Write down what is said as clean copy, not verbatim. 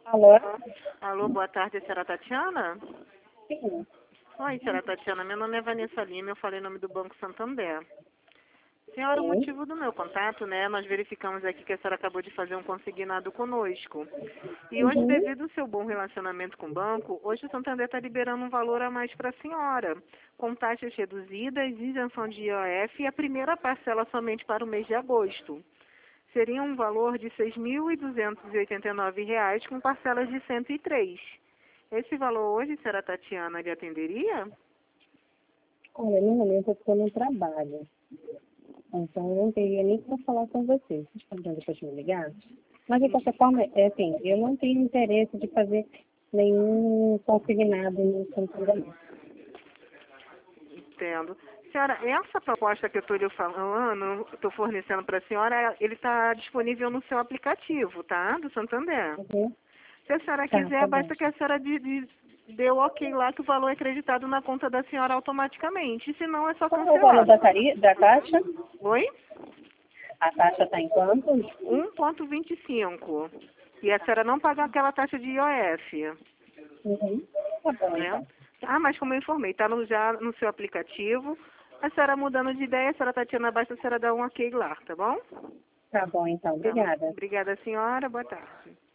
Alô? Alô, boa tarde, senhora Tatiana? Sim. Oi, senhora Tatiana, meu nome é Vanessa Lima, eu falei em nome do Banco Santander. Senhora, o Sim. motivo do meu contato, né, nós verificamos aqui que a senhora acabou de fazer um consignado conosco. E hoje, Uhum. devido ao seu bom relacionamento com o banco, hoje o Santander está liberando um valor a mais para a senhora, com taxas reduzidas, isenção de IOF e a primeira parcela somente para o mês de agosto. Seria um valor de R$ 6.289, com parcelas de 103. Esse valor hoje, senhora Tatiana, lhe atenderia? Olha, no momento eu estou no trabalho. Então eu não teria nem para falar com você. Vocês podem depois me ligar? Mas de qualquer forma, assim, eu não tenho interesse de fazer nenhum consignado no Santander. Entendo. Senhora, essa proposta que eu estou lhe falando, estou fornecendo para a senhora, ele está disponível no seu aplicativo, tá? Do Santander. Uhum. Se a senhora Tá quiser, bom. basta que a senhora dê o ok lá que o valor é acreditado na conta da senhora automaticamente. Se não, é só Qual é o valor cancelar. da taxa? Oi? A taxa está em quanto? 1,25. E a senhora não paga aquela taxa de IOF, Uhum. Tá bom, né? então. Ah, mas como eu informei, está já no seu aplicativo. A senhora mudando de ideia, a senhora Tatiana, basta a senhora dar um ok lá, tá bom? Tá bom, então. Tá. Obrigada. Obrigada, senhora. Boa tarde.